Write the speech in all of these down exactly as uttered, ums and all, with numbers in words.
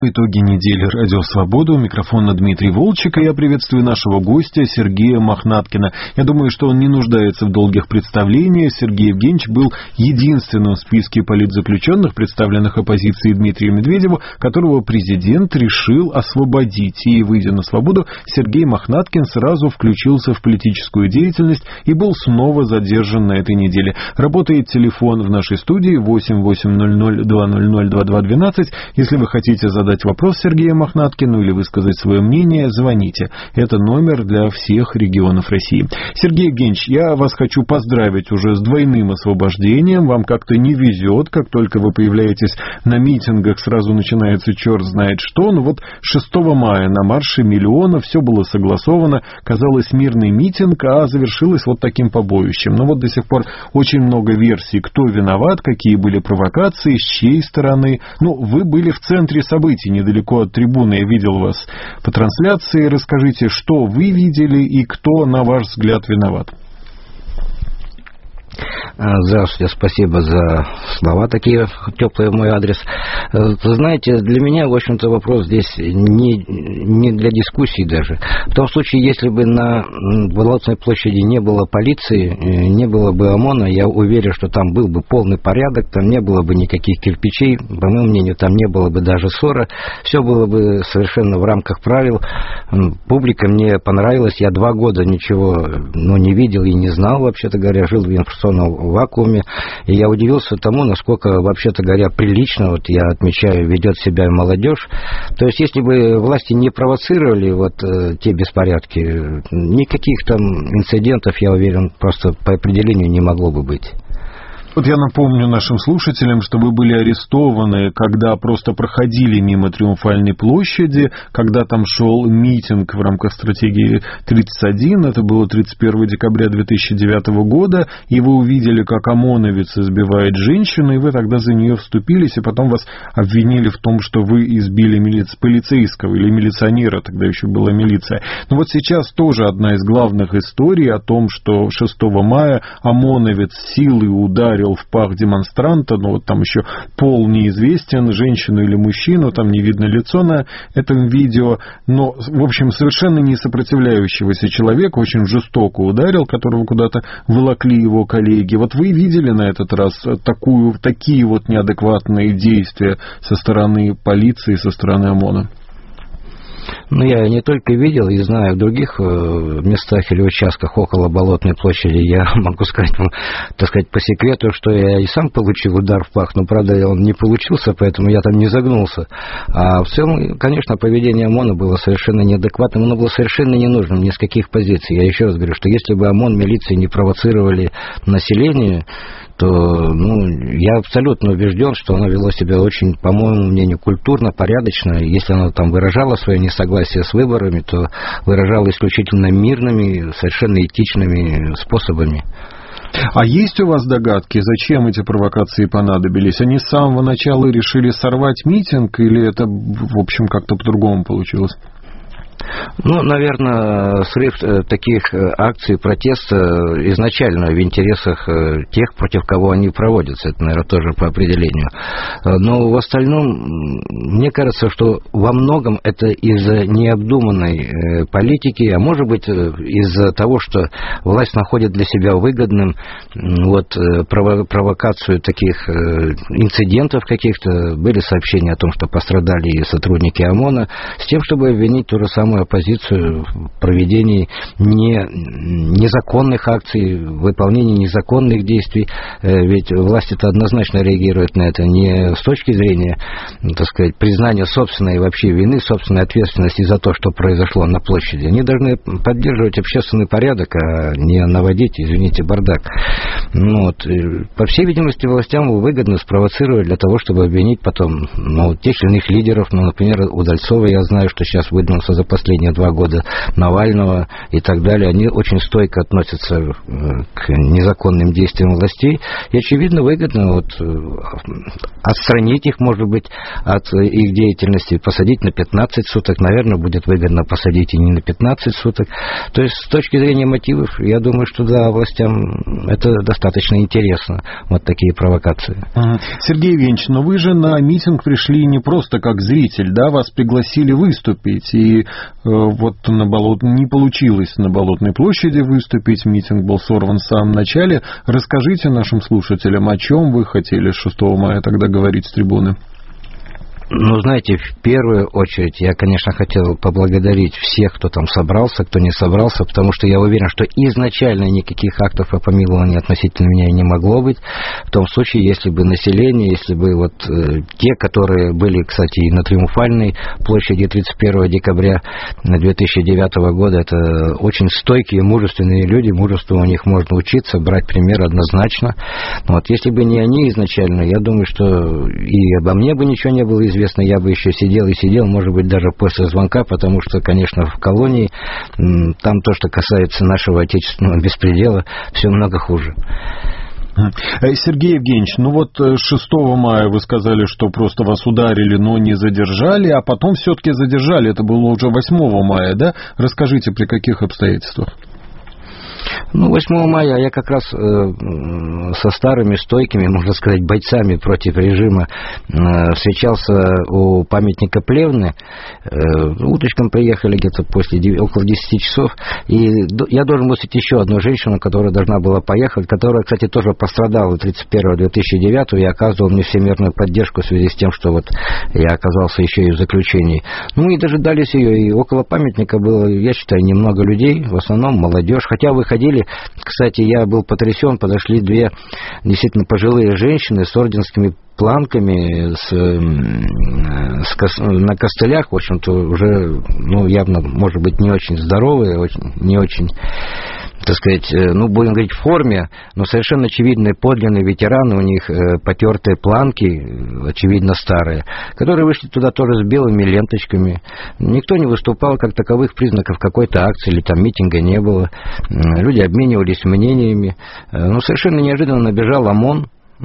Итоги недели «Радио Свобода». У микрофона Дмитрий Волчек, и я приветствую нашего гостя Сергея Мохнаткина. Я думаю, что он не нуждается в долгих представлениях. Сергей Евгеньевич был единственным в списке политзаключенных, представленных оппозицией Дмитрию Медведеву, которого президент решил освободить. И, выйдя на свободу, Сергей Мохнаткин сразу включился в политическую деятельность и был снова задержан на этой неделе. Работает телефон в нашей студии восемь восемь ноль ноль два ноль ноль два два двенадцать. Если вы хотите задать вопрос Сергею Мохнаткину или высказать свое мнение, звоните. Это номер для всех регионов России. Сергей Евгеньевич, я вас хочу поздравить уже с двойным освобождением. Вам как-то не везет, как только вы появляетесь на митингах, сразу начинается черт знает что. Но вот шестого мая на марше миллиона все было согласовано. Казалось, мирный митинг, а завершилось вот таким побоищем. Но вот до сих пор очень много версий, кто виноват, какие были провокации, с чьей стороны. Ну, вы были в центре событий, недалеко от трибуны, я видел вас по трансляции. Расскажите, что вы видели и кто, на ваш взгляд, виноват? Здравствуйте, спасибо за слова такие теплые в мой адрес. Знаете, для меня, в общем-то, вопрос здесь не, не для дискуссий даже. В том случае, если бы на Болотной площади не было полиции, не было бы ОМОНа, я уверен, что там был бы полный порядок, там не было бы никаких кирпичей, по моему мнению, там не было бы даже ссора, все было бы совершенно в рамках правил. Публика мне понравилась, я два года ничего ну, не видел и не знал, вообще-то говоря, жил в информационном вакууме, и я удивился тому, насколько, вообще-то говоря, прилично, вот я отмечаю, ведет себя молодежь. То есть, если бы власти не провоцировали вот э, те беспорядки, никаких там инцидентов, я уверен, просто по определению не могло бы быть. Вот я напомню нашим слушателям, что вы были арестованы, когда просто проходили мимо Триумфальной площади, когда там шел митинг в рамках стратегии тридцать один, это было тридцать первого декабря две тысячи девятого года, и вы увидели, как ОМОНовец избивает женщину, и вы тогда за нее вступились, и потом вас обвинили в том, что вы избили милиц... полицейского или милиционера, тогда еще была милиция. Но вот сейчас тоже одна из главных историй о том, что шестого мая ОМОНовец силой ударил в пах демонстранта, но вот там еще пол неизвестен, женщину или мужчину, там не видно лицо на этом видео, но, в общем, совершенно не сопротивляющегося человека очень жестоко ударил, которого куда-то волокли его коллеги. Вот вы видели на этот раз такую, такие вот неадекватные действия со стороны полиции, со стороны ОМОНа? Ну, я не только видел и знаю в других местах или участках около Болотной площади. Я могу сказать, ну, так сказать, по секрету, что я и сам получил удар в пах, но, правда, он не получился, поэтому я там не загнулся. А в целом, конечно, поведение ОМОНа было совершенно неадекватным, оно было совершенно ненужным ни с каких позиций. Я еще раз говорю, что если бы ОМОН, милиция не провоцировали население, то ну, я абсолютно убежден, что оно вело себя очень, по моему мнению, культурно, порядочно. Если оно там выражало свое несогласие с выборами, то выражало исключительно мирными, совершенно этичными способами. А есть у вас догадки, зачем эти провокации понадобились? Они с самого начала решили сорвать митинг, или это, в общем, как-то по-другому получилось? Ну, наверное, срыв таких акций протеста изначально в интересах тех, против кого они проводятся. Это, наверное, тоже по определению. Но в остальном, мне кажется, что во многом это из-за необдуманной политики, а может быть, из-за того, что власть находит для себя выгодным вот, провокацию таких инцидентов каких-то. Были сообщения о том, что пострадали сотрудники ОМОНа, с тем, чтобы обвинить ту же самую оппозицию в проведении не, незаконных акций, выполнении незаконных действий. Ведь власть это однозначно реагирует на это не с точки зрения, так сказать, признания собственной вообще вины, собственной ответственности за то, что произошло на площади. Они должны поддерживать общественный порядок, а не наводить, извините, бардак. Ну, вот, по всей видимости, властям выгодно спровоцировать для того, чтобы обвинить потом ну, тех или иных лидеров. Ну, например, Удальцова, я знаю, что сейчас выдвинулся за последние два года Навального и так далее, они очень стойко относятся к незаконным действиям властей, и, очевидно, выгодно вот отстранить их, может быть, от их деятельности, посадить на пятнадцать суток, наверное, будет выгодно посадить и не на пятнадцать суток. То есть, с точки зрения мотивов, я думаю, что, да, властям это достаточно интересно, вот такие провокации. Сергей Евгеньевич, но вы же на митинг пришли не просто как зритель, да, вас пригласили выступить, и э, вот на болот... не получилось на Болотной площади выступить, митинг был сорван в самом начале. Расскажите нашим слушателям, о чем вы хотели шестого мая тогда говорить с трибуны? Ну, знаете, в первую очередь я, конечно, хотел поблагодарить всех, кто там собрался, кто не собрался, потому что я уверен, что изначально никаких актов о помиловании относительно меня не могло быть. В том случае, если бы население, если бы вот э, те, которые были, кстати, и на Триумфальной площади тридцать первого декабря две тысячи девятого года, это очень стойкие, мужественные люди, мужеству у них можно учиться, брать пример однозначно. Вот, если бы не они изначально, я думаю, что и обо мне бы ничего не было известно, я бы еще сидел и сидел, может быть, даже после звонка, потому что, конечно, в колонии там то, что касается нашего отечественного беспредела, все много хуже. Сергей Евгеньевич, ну вот шестого мая вы сказали, что просто вас ударили, но не задержали, а потом все-таки задержали, это было уже восьмого мая, да? Расскажите, при каких обстоятельствах? Ну, восьмого мая я как раз э, со старыми стойкими, можно сказать, бойцами против режима э, встречался у памятника Плевны. Э, уточком приехали где-то после около десяти часов. И я должен был встретить еще одну женщину, которая должна была поехать, которая, кстати, тоже пострадала тридцать первого две тысячи девятого и оказывала мне всемирную поддержку в связи с тем, что вот я оказался еще и в заключении. Ну, и дожидались ее, и около памятника было, я считаю, немного людей, в основном молодежь, хотя выходили. Кстати, я был потрясен, подошли две действительно пожилые женщины с орденскими планками, с, с, на костылях, в общем-то, уже, ну, явно, может быть, не очень здоровые, очень, не очень, так сказать, ну, будем говорить, в форме, но совершенно очевидные подлинные ветераны, у них потертые планки, очевидно, старые, которые вышли туда тоже с белыми ленточками. Никто не выступал, как таковых признаков какой-то акции или там митинга не было. Люди обменивались мнениями. Но совершенно неожиданно набежал ОМОН.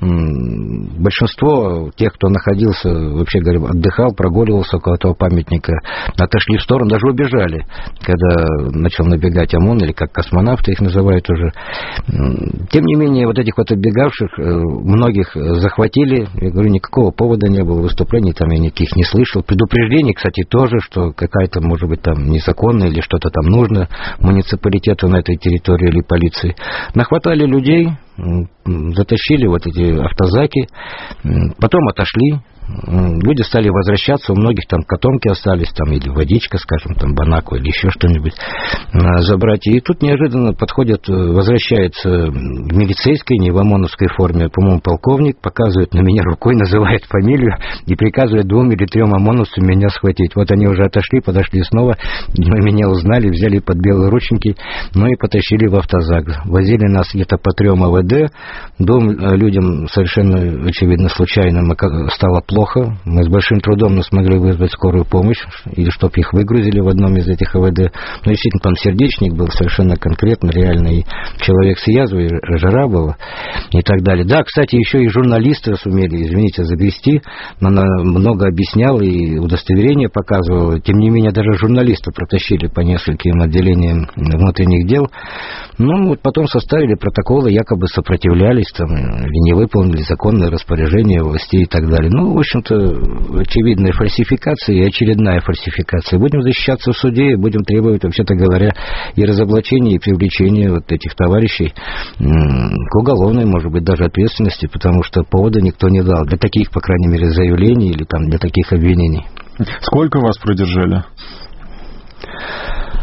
Большинство тех, кто находился, вообще говоря, отдыхал, прогуливался около этого памятника, отошли в сторону, даже убежали, когда начал набегать ОМОН, или как космонавты их называют уже. Тем не менее, вот этих вот отбегавших, многих захватили, я говорю, никакого повода не было, выступлений там я никаких не слышал, предупреждений, кстати, тоже, что какая-то, может быть, там незаконная или что-то там нужно муниципалитету на этой территории или полиции. Нахватали людей, затащили вот эти автозаки, потом отошли, люди стали возвращаться, у многих там котомки остались, там или водичка, скажем, там банаку или еще что-нибудь забрать. И тут неожиданно подходит, возвращается в милицейской, не в ОМОНовской форме, по-моему, полковник, показывает на меня рукой, называет фамилию и приказывает двум или трем ОМОНовцам меня схватить. Вот они уже отошли, подошли снова, мы меня узнали, взяли под белые рученьки, ну и потащили в автозак. Возили нас где-то по трем АВД, двум людям совершенно, очевидно, случайно стало плохо. Плохо. Мы с большим трудом смогли вызвать скорую помощь, или чтобы их выгрузили в одном из этих АВД. Но действительно, там сердечник был совершенно конкретно, реальный человек с язвой, жара была и так далее. Да, кстати, еще и журналисты сумели, извините, загрести. Она много объясняла и удостоверение показывала. Тем не менее, даже журналисты протащили по нескольким отделениям внутренних дел. Ну, вот потом составили протоколы, якобы сопротивлялись там, или не выполнили законные распоряжения властей и так далее. Ну, в общем-то, очевидная фальсификация и очередная фальсификация. Будем защищаться в суде, будем требовать, вообще-то говоря, и разоблачения, и привлечения вот этих товарищей к уголовной, может быть, даже ответственности, потому что повода никто не дал. Для таких, по крайней мере, заявлений или там для таких обвинений. Сколько вас продержали?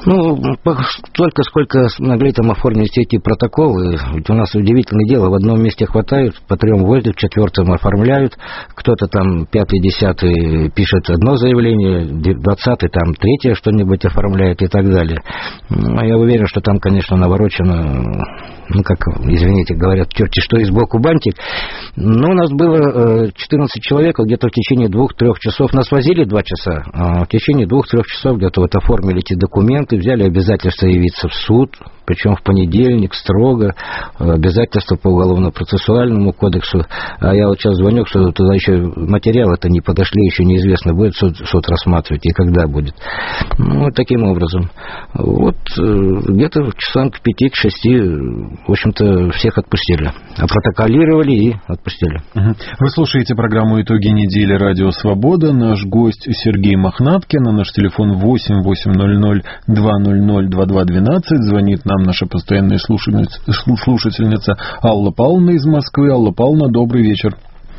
Ну, столько, сколько смогли там оформить эти протоколы. Ведь у нас удивительное дело, в одном месте хватают, по трем возят, в четвертом оформляют, кто-то там пятый, десятый пишет одно заявление, двадцатый там третье что-нибудь оформляет и так далее. Я уверен, что там, конечно, наворочено, ну, как, извините, говорят, черти что и сбоку бантик. Но у нас было четырнадцать человек, где-то в течение двух-трех часов, нас возили два часа, а в течение двух-трех часов где-то вот оформили эти документы, взяли обязательство явиться в суд, причем в понедельник, строго, обязательства по уголовно-процессуальному кодексу. А я вот сейчас звоню, что туда еще материалы-то не подошли, еще неизвестно, будет суд, суд рассматривать и когда будет. Ну, вот таким образом. Вот где-то часам к пяти, к шести, в общем-то, всех отпустили. Опротоколировали и отпустили. Вы слушаете программу «Итоги недели» «Радио Свобода». Наш гость Сергей Мохнаткин, а наш телефон восемь восемьсот два ноль ноль два два двенадцать. Звонит нам наша постоянная слушательница, слушательница Алла Павловна из Москвы. Алла Павловна, добрый вечер.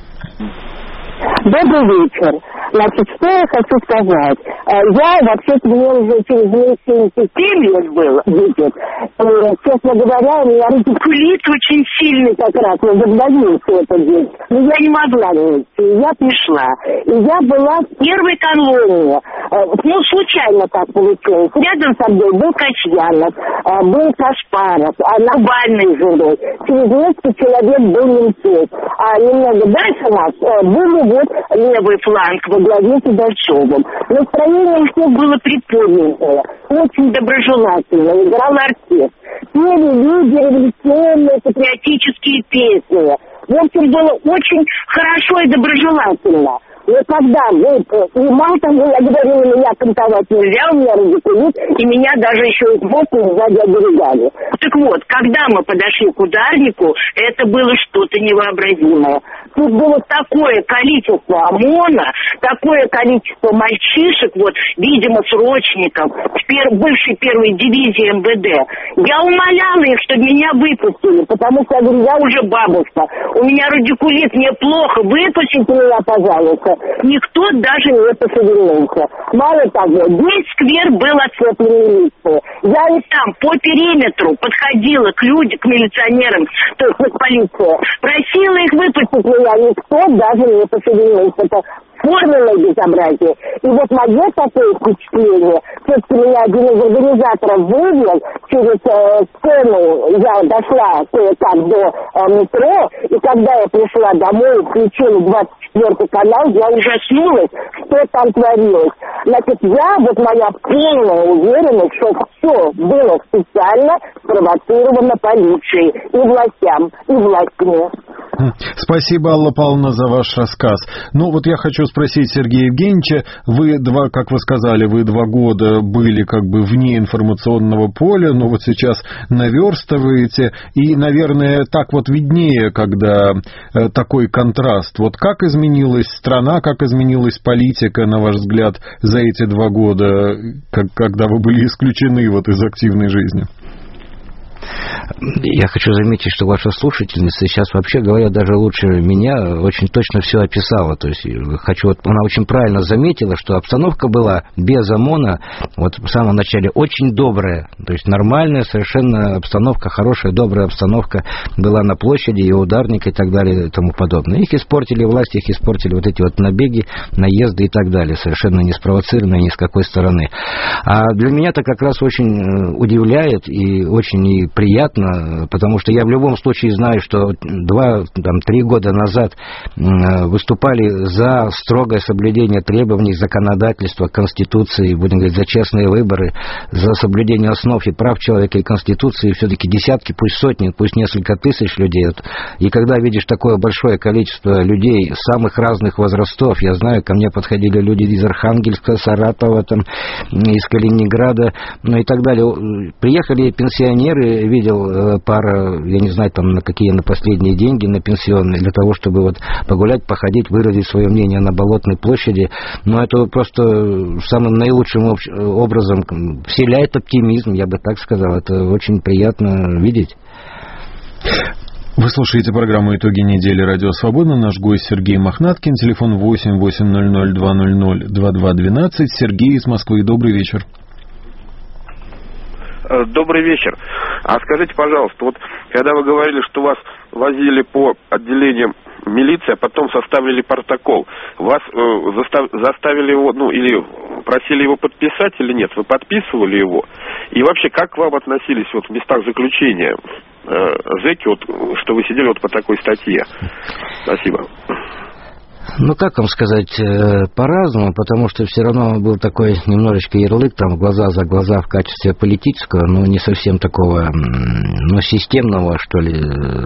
Добрый вечер. Значит, что я хочу сказать. Я вообще-то мне уже через семьдесят семь лет было, будет. Честно говоря, у меня радикулит очень сильный как раз, возобновился этот день. Но я не могла идти, я пришла. И я была в первой колонии. Ну, случайно так получилось. Рядом со мной был Качьянов, был Каспаров, а Навальный женой. Через несколько человек был Немцов. А немного дальше нас был вот левый фланг во главе с Удальцовым. Настроение у всех было приподнятое, очень доброжелательное, играл оркестр. Пели люди революционные патриотические песни. В общем, было очень хорошо и доброжелательно. Но когда мы, и мало того, я говорила, меня кантовать нельзя, у меня радикулит, и меня даже еще и сбоку сзади оберегали. Так вот, когда мы подошли к ударнику, это было что-то невообразимое. Тут было такое количество ОМОНа, такое количество мальчишек, вот, видимо, срочников, пер, бывшей первой дивизии эм вэ дэ. Я умоляла их, чтобы меня выпустили, потому что я говорю, я уже бабушка, у меня радикулит, мне плохо, выпустите меня, пожалуйста. Никто даже не пошевельнулся. Мало того, весь сквер был оцеплен милицией. Я и там по периметру подходила к людям, к милиционерам, то есть к полиции, просила их выпустить меня, никто даже не пошевельнулся. Это форменное безобразие. И вот мое такое впечатление, все-таки меня один из организаторов вывел через э, сцену, я дошла кое-как до э, метро, и когда я пришла домой, включила двадцать четвёртый канал, я ужаснулась, что там творилось. Значит, я, вот моя полная уверенность, что все было специально спровоцировано полицией и властям, и властями. Спасибо, Алла Павловна, за ваш рассказ. Ну, вот я хочу спросить Сергея Евгеньевича, вы два, как вы сказали, вы два года были как бы вне информационного поля, но вот сейчас наверстываете, и, наверное, так вот виднее, когда э, такой контраст. Вот как изменилась страна, как изменилась политика, на ваш взгляд, за эти два года, как, когда вы были исключены вот из активной жизни? Я хочу заметить, что ваша слушательница сейчас, вообще говоря, даже лучше меня очень точно все описала. То есть, хочу, вот, она очень правильно заметила, что обстановка была без ОМОНа, вот в самом начале, очень добрая. То есть, нормальная совершенно обстановка, хорошая, добрая обстановка была на площади, и ударник, и так далее, и тому подобное. Их испортили власти, их испортили вот эти вот набеги, наезды и так далее, совершенно не спровоцированные ни с какой стороны. А для меня это как раз очень удивляет и очень и приятно, потому что я в любом случае знаю, что два, там, три года назад выступали за строгое соблюдение требований законодательства, Конституции, будем говорить, за честные выборы, за соблюдение основ и прав человека и Конституции, все-таки десятки, пусть сотни, пусть несколько тысяч людей. И когда видишь такое большое количество людей самых разных возрастов, я знаю, ко мне подходили люди из Архангельска, Саратова, там, из Калининграда, ну и так далее. Приехали пенсионеры, видел пара, я не знаю, там на какие на последние деньги, на пенсионные, для того, чтобы вот погулять, походить, выразить свое мнение на Болотной площади. Но это просто самым наилучшим образом вселяет оптимизм, я бы так сказал. Это очень приятно видеть. Вы слушаете программу «Итоги недели» «Радио Свобода». Наш гость Сергей Мохнаткин. Телефон восемь восемьсот два ноль ноль два два двенадцать. Сергей из Москвы. Добрый вечер. Добрый вечер. А скажите, пожалуйста, вот когда вы говорили, что вас возили по отделениям милиции, а потом составили протокол, вас э, застав, заставили его, ну, или просили его подписать или нет? Вы подписывали его? И вообще, как к вам относились вот в местах заключения э, зэки, вот, что вы сидели вот по такой статье? Спасибо. Ну, как вам сказать, по-разному, потому что все равно был такой немножечко ярлык, там, глаза за глаза в качестве политического, но не совсем такого, ну, системного, что ли,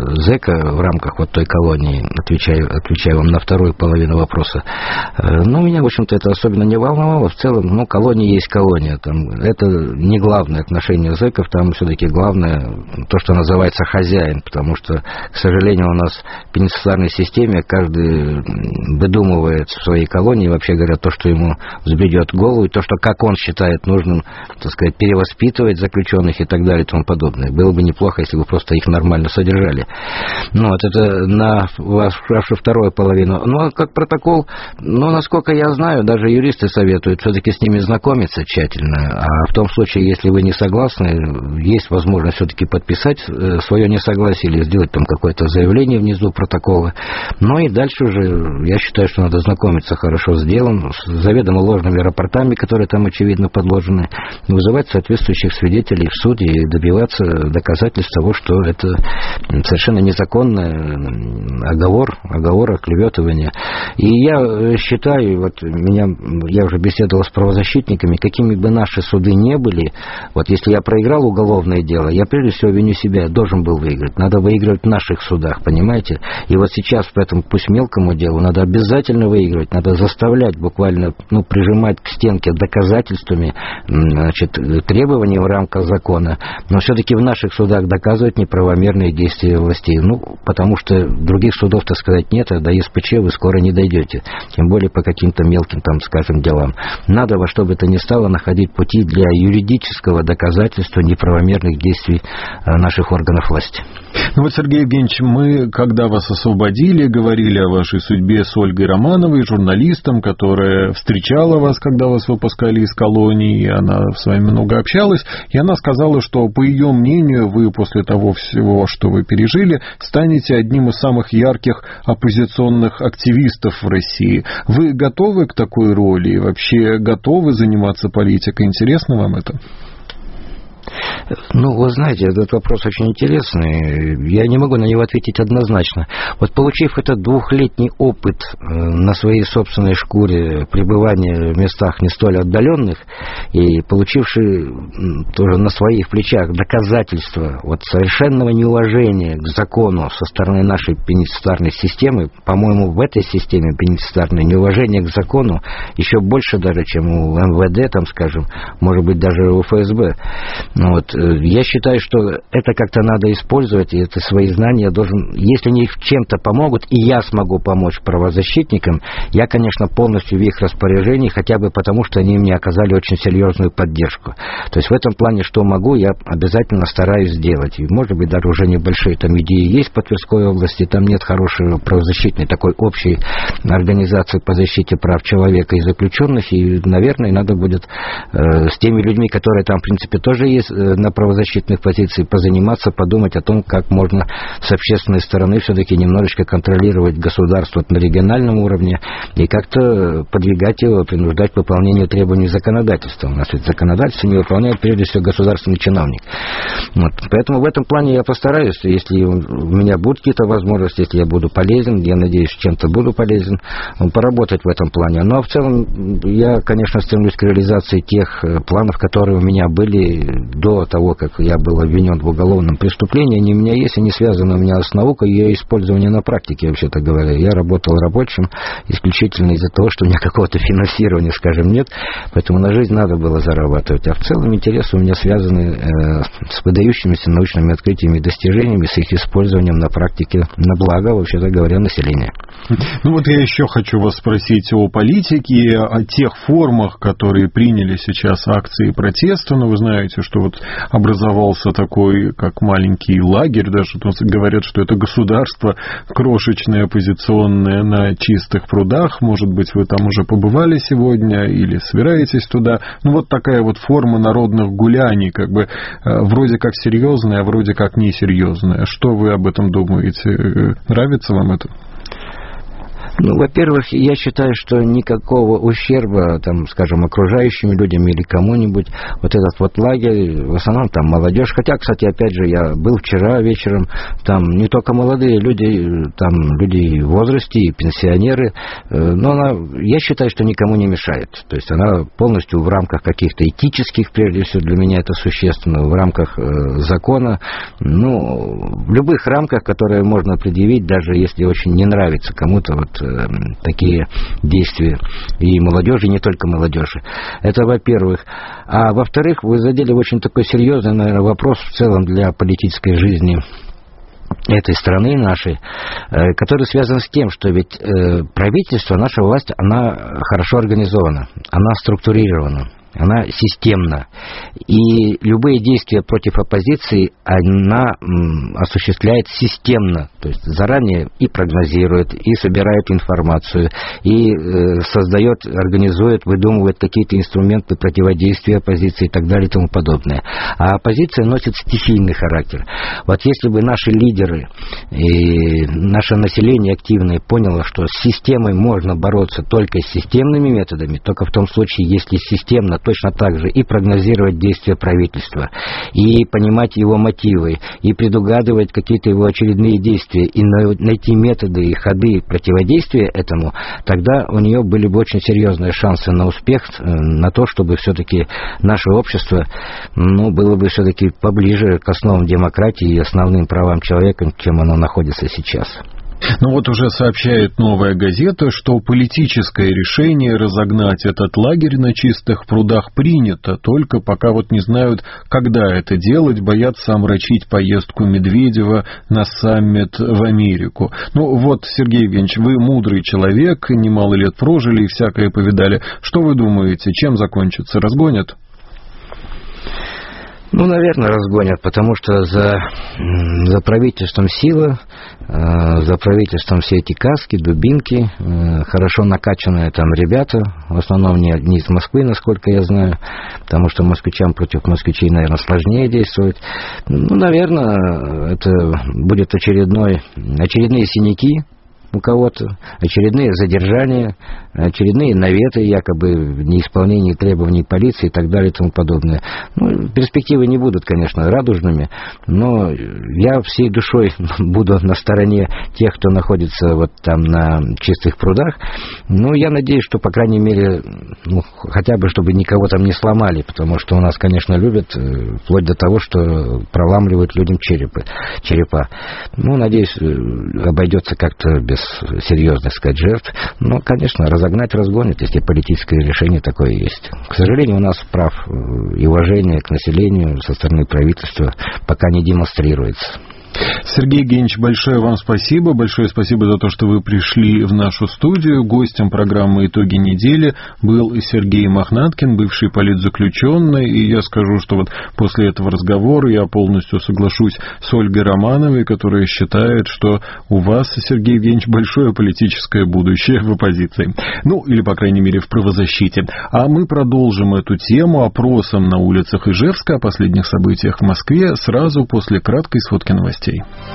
зэка в рамках вот той колонии, отвечаю, отвечаю вам на вторую половину вопроса. Ну, меня, в общем-то, это особенно не волновало. В целом, ну, колония есть колония, там, это не главное отношение зэков, там все-таки главное то, что называется хозяин, потому что, к сожалению, у нас в пенитенциарной системе каждый выдумывает в своей колонии, вообще говоря, то, что ему взбредет голову, и то, что, как он считает нужным, так сказать, перевоспитывать заключенных и так далее и тому подобное. Было бы неплохо, если бы просто их нормально содержали. Ну, вот это на вашу вторую половину. Ну, а как протокол, ну, насколько я знаю, даже юристы советуют все-таки с ними знакомиться тщательно, а в том случае, если вы не согласны, есть возможность все-таки подписать свое несогласие или сделать там какое-то заявление внизу протокола. Ну, и дальше уже, я считаю, что надо знакомиться хорошо с делом, с заведомо ложными рапортами, которые там, очевидно, подложены, вызывать соответствующих свидетелей в суд и добиваться доказательств того, что это совершенно незаконный оговор, оговор, оклеветывание. И я считаю, вот меня, я уже беседовал с правозащитниками, какими бы наши суды не были, вот если я проиграл уголовное дело, я прежде всего виню себя, я должен был выиграть. Надо выигрывать в наших судах, понимаете? И вот сейчас по этому, пусть мелкому делу, надо обязательно выигрывать, надо заставлять буквально, ну, прижимать к стенке доказательствами, значит, требований в рамках закона, но все-таки в наших судах доказывать неправомерные действия властей, ну, потому что других судов, так сказать, нет, а до ЕСПЧ вы скоро не дойдете, тем более по каким-то мелким, там, скажем, делам. Надо во что бы то ни стало находить пути для юридического доказательства неправомерных действий наших органов власти. Ну вот, Сергей Евгеньевич, мы, когда вас освободили, говорили о вашей судьбе с Ольгой Романовой, журналистом, которая встречала вас, когда вас выпускали из колонии, и она с вами много общалась, и она сказала, что, по ее мнению, вы после того всего, что вы пережили, станете одним из самых ярких оппозиционных активистов в России. Вы готовы к такой роли? И вообще готовы заниматься политикой? Интересно вам это? Ну, вы знаете, этот вопрос очень интересный. Я не могу на него ответить однозначно. Вот получив этот двухлетний опыт на своей собственной шкуре пребывания в местах не столь отдаленных и получивший тоже на своих плечах доказательства вот совершенного неуважения к закону со стороны нашей пенитенциарной системы, по-моему, в этой системе пенитенциарной неуважение к закону еще больше даже, чем у эм вэ дэ, там, скажем, может быть, даже у эф эс бэ. Вот. Я считаю, что это как-то надо использовать, и это свои знания я должен... Если они в чем-то помогут, и я смогу помочь правозащитникам, я, конечно, полностью в их распоряжении, хотя бы потому, что они мне оказали очень серьезную поддержку. То есть в этом плане, что могу, я обязательно стараюсь сделать. И, может быть, даже уже небольшие там идеи есть по Тверской области, там нет хорошей правозащитной такой общей организации по защите прав человека и заключенных, и, наверное, надо будет э, с теми людьми, которые там, в принципе, тоже есть на правозащитных позициях, позаниматься, подумать о том, как можно с общественной стороны все-таки немножечко контролировать государство на региональном уровне и как-то подвигать его, принуждать к выполнению требований законодательства. У нас ведь законодательство не выполняет прежде всего государственный чиновник. Вот. Поэтому в этом плане я постараюсь, если у меня будут какие-то возможности, если я буду полезен, я надеюсь, чем-то буду полезен, поработать в этом плане. Но в целом я, конечно, стремлюсь к реализации тех планов, которые у меня были до того, как я был обвинен в уголовном преступлении. Они у меня есть, они связаны у меня с наукой и ее использованием на практике, вообще-то говоря. Я работал рабочим исключительно из-за того, что у меня какого-то финансирования, скажем, нет, поэтому на жизнь надо было зарабатывать. А в целом интересы у меня связаны э, с выдающимися научными открытиями и достижениями, с их использованием на практике на благо, вообще-то говоря, населения. Ну вот я еще хочу вас спросить о политике, о тех формах, которые приняли сейчас акции протеста. Но вы знаете, что вот образовался такой, как маленький лагерь, даже говорят, что это государство крошечное, оппозиционное на Чистых прудах. Может быть, вы там уже побывали сегодня или собираетесь туда. Ну, вот такая вот форма народных гуляний, как бы вроде как серьезная, а вроде как несерьезная. Что вы об этом думаете? Нравится вам это? Ну, во-первых, я считаю, что никакого ущерба, там, скажем, окружающим людям или кому-нибудь, вот этот вот лагерь, в основном там молодежь, хотя, кстати, опять же, я был вчера вечером, там не только молодые люди, там люди в возрасте и пенсионеры, но она, я считаю, что никому не мешает, то есть она полностью в рамках каких-то этических, прежде всего, для меня это существенно, в рамках э, закона, ну, в любых рамках, которые можно предъявить, даже если очень не нравится кому-то вот такие действия и молодежи, и не только молодежи. Это во-первых. А во-вторых, вы задели очень такой серьезный, наверное, вопрос в целом для политической жизни этой страны нашей, который связан с тем, что ведь правительство, наша власть, она хорошо организована, она структурирована, она системна. И любые действия против оппозиции она м, осуществляет системно. То есть заранее и прогнозирует, и собирает информацию, и э, создает, организует, выдумывает какие-то инструменты противодействия оппозиции и так далее и тому подобное. А оппозиция носит стихийный характер. Вот если бы наши лидеры и наше население активное поняло, что с системой можно бороться только с системными методами, только в том случае, если системно точно так же и прогнозировать действия правительства, и понимать его мотивы, и предугадывать какие-то его очередные действия, и найти методы и ходы противодействия этому, тогда у нее были бы очень серьезные шансы на успех, на то, чтобы все-таки наше общество, ну, было бы все-таки поближе к основам демократии и основным правам человека, чем оно находится сейчас. Ну вот уже сообщает «Новая газета», что политическое решение разогнать этот лагерь на Чистых прудах принято, только пока вот не знают, когда это делать, боятся омрачить поездку Медведева на саммит в Америку. Ну вот, Сергей Евгеньевич, вы мудрый человек, немало лет прожили и всякое повидали. Что вы думаете, чем закончится? Разгонят? Ну, наверное, разгонят, потому что за, за правительством сила, за правительством все эти каски, дубинки, хорошо накачанные там ребята, в основном не, не из Москвы, насколько я знаю, потому что москвичам против москвичей, наверное, сложнее действовать. Ну, наверное, это будет очередной, очередные синяки у кого-то, очередные задержания, очередные наветы, якобы в неисполнении требований полиции и так далее и тому подобное. Ну, перспективы не будут, конечно, радужными, но я всей душой буду на стороне тех, кто находится вот там на Чистых прудах. Ну, я надеюсь, что, по крайней мере, ну, хотя бы, чтобы никого там не сломали, потому что у нас, конечно, любят, вплоть до того, что проламливают людям черепы, черепа. Ну, надеюсь, обойдется как-то без серьезных, сказать, жертв. Но, конечно, разогнать разгонят, если политическое решение такое есть. К сожалению, у нас прав и уважение к населению со стороны правительства пока не демонстрируется. Сергей Евгеньевич, большое вам спасибо. Большое спасибо за то, что вы пришли в нашу студию. Гостем программы «Итоги недели» был Сергей Мохнаткин, бывший политзаключенный. И я скажу, что вот после этого разговора я полностью соглашусь с Ольгой Романовой, которая считает, что у вас, Сергей Евгеньевич, большое политическое будущее в оппозиции. Ну, или, по крайней мере, в правозащите. А мы продолжим эту тему опросом на улицах Ижевска о последних событиях в Москве сразу после краткой сводки новостей.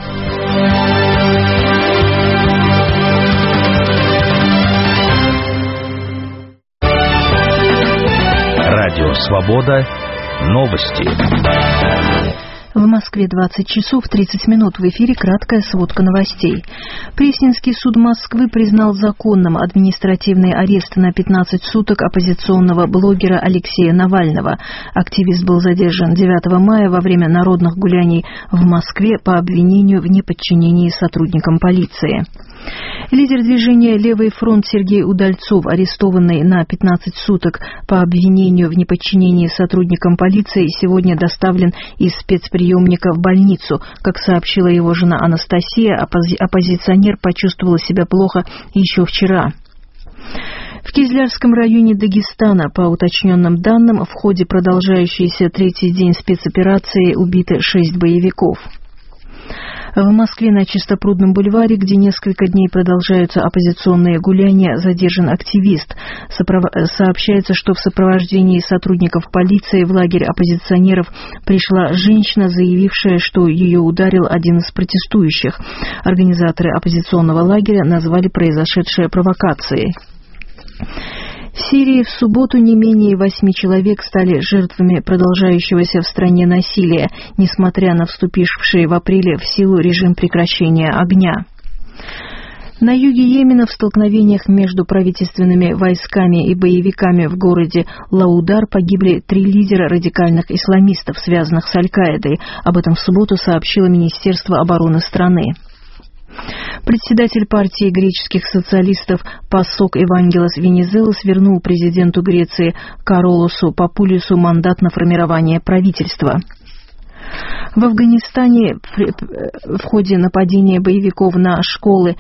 Радио «Свобода». Новости. В Москве двадцать часов тридцать минут. В эфире краткая сводка новостей. Пресненский суд Москвы признал законным административный арест на пятнадцать суток оппозиционного блогера Алексея Навального. Активист был задержан девятого мая во время народных гуляний в Москве по обвинению в неподчинении сотрудникам полиции. Лидер движения «Левый фронт» Сергей Удальцов, арестованный на пятнадцать суток по обвинению в неподчинении сотрудникам полиции, сегодня доставлен из спецприемника в больницу. Как сообщила его жена Анастасия, оппози- оппозиционер почувствовал себя плохо еще вчера. В Кизлярском районе Дагестана, по уточненным данным, в ходе продолжающейся третий день спецоперации убиты шесть боевиков. В Москве на Чистопрудном бульваре, где несколько дней продолжаются оппозиционные гуляния, задержан активист. Соправ... Сообщается, что в сопровождении сотрудников полиции в лагерь оппозиционеров пришла женщина, заявившая, что ее ударил один из протестующих. Организаторы оппозиционного лагеря назвали произошедшее провокацией. В Сирии в субботу не менее восьми человек стали жертвами продолжающегося в стране насилия, несмотря на вступивший в апреле в силу режим прекращения огня. На юге Йемена в столкновениях между правительственными войсками и боевиками в городе Лаудар погибли три лидера радикальных исламистов, связанных с Аль-Каидой. Об этом в субботу сообщило Министерство обороны страны. Председатель партии греческих социалистов Пасок Евангелос Венизелос вернул президенту Греции Каролосу Папулису мандат на формирование правительства. В Афганистане в ходе нападения боевиков на школы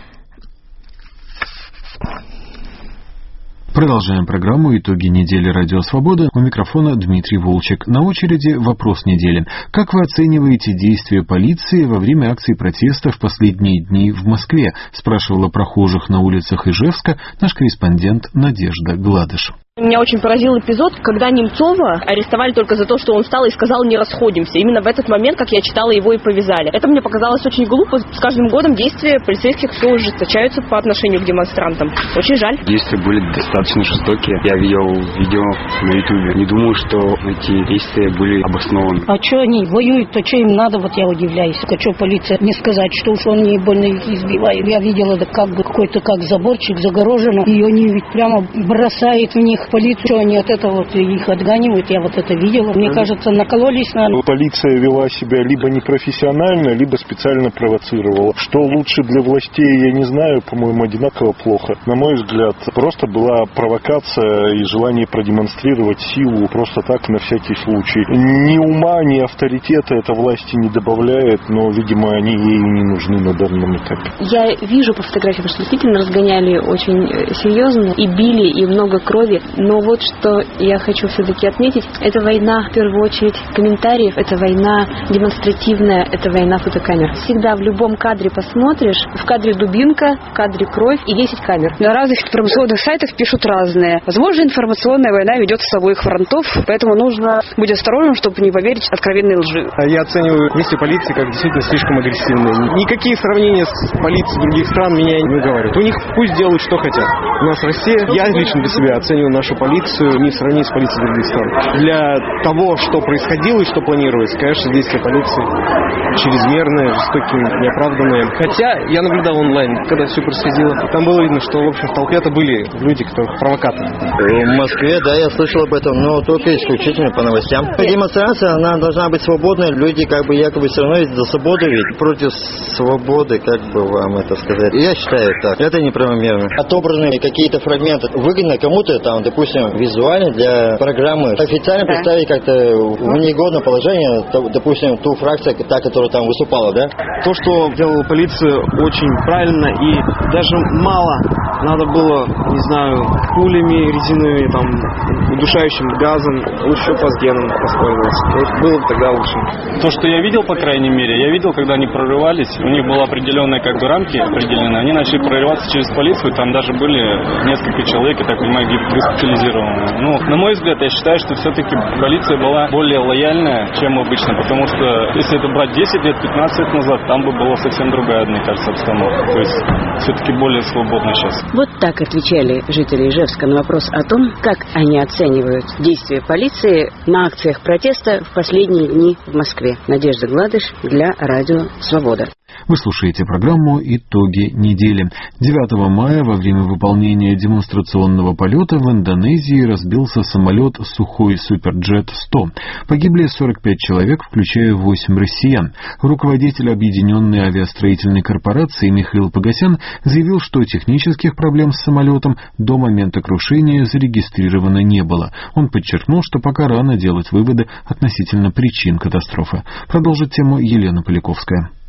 Продолжаем программу «Итоги недели Радио Свобода». У микрофона Дмитрий Волчек. На очереди вопрос недели. Как вы оцениваете действия полиции во время акций протеста в последние дни в Москве? Спрашивала прохожих на улицах Ижевска наш корреспондент Надежда Гладыш. Меня очень поразил эпизод, когда Немцова арестовали только за то, что он встал и сказал «не расходимся». Именно в этот момент, как я читала, его и повязали. Это мне показалось очень глупо. С каждым годом действия полицейских все ужесточаются по отношению к демонстрантам. Очень жаль. Действия были достаточно жестокие. Я видел видео на ютубе. Не думаю, что эти действия были обоснованы. А что они воюют, то что им надо, вот я удивляюсь. А что полиция не сказать, что уж он не больно их избивает. Я видела, да как бы какой-то как заборчик загорожено, и они ведь прямо бросают в них полицию, они от этого вот их отганивают, я вот это видела. Мне кажется, накололись на... Полиция вела себя либо непрофессионально, либо специально провоцировала. Что лучше для властей, я не знаю, по-моему, одинаково плохо. На мой взгляд, просто была провокация и желание продемонстрировать силу просто так, на всякий случай. Ни ума, ни авторитета это власти не добавляет, но, видимо, они ей не нужны на данном этапе. Я вижу по фотографиям, что действительно разгоняли очень серьезно, и били, и много крови. Но вот что я хочу все-таки отметить, это война, в первую очередь, комментариев, это война демонстративная, это война фотокамер. Всегда в любом кадре посмотришь, в кадре дубинка, в кадре кровь и десять камер. На разных информационных сайтах пишут разные. Возможно, информационная война ведет с обоих фронтов, поэтому нужно быть осторожным, чтобы не поверить откровенной лжи. Я оцениваю действия полиции как действительно слишком агрессивные. Никакие сравнения с полицией других стран меня не уговаривают. У них пусть делают, что хотят. У нас Россия, я лично для себя оцениваю нашу полицию не сравнить с полицией других стран. Для того, что происходило и что планируется, конечно, действия полиции чрезмерные, жестокие, неоправданные. Хотя я наблюдал онлайн, когда все происходило. Там было видно, что, в общем, в толпе это были люди, которые провокаторы. В Москве, да, я слышал об этом, но только исключительно по новостям. Демонстрация, она должна быть свободной. Люди как бы якобы все равно за свободу, ведь против свободы, как бы вам это сказать. Я считаю так. Это неправомерно. Отобраны какие-то фрагменты. Выгодно кому-то там, допустим, визуально для программы официально да. представить как-то в негодное положение, допустим, ту фракцию, та, которая там выступала, да? То, что делала полиция, очень правильно, и даже мало надо было, не знаю, пулями резиновыми, там, удушающим газом, лучше фосгеном воспользоваться. Вот было бы тогда лучше. То, что я видел, по крайней мере, я видел, когда они прорывались, у них были определенные как бы рамки определены, они начали прорываться через полицию, там даже были несколько человек, я так понимаю, госпитализированные. Ну, на мой взгляд, я считаю, что все-таки полиция была более лояльная, чем обычно, потому что если это брать десять лет, пятнадцать лет назад, там бы была совсем другая, мне кажется, обстановка. То есть все-таки более свободно сейчас. Вот так отвечали жители Ижевска на вопрос о том, как они оценивают действия полиции на акциях протеста в последние дни в Москве. Надежда Гладыш для Радио Свобода. Вы слушаете программу «Итоги недели». девятого мая во время выполнения демонстрационного полета в Индонезии разбился самолет Сухой Суперджет сто. Погибли сорок пять человек, включая восемь россиян. Руководитель Объединенной авиастроительной корпорации Михаил Погосян заявил, что технических проблем с самолетом до момента крушения зарегистрировано не было. Он подчеркнул, что пока рано делать выводы относительно причин катастрофы. Продолжит тему Елена Поляковская.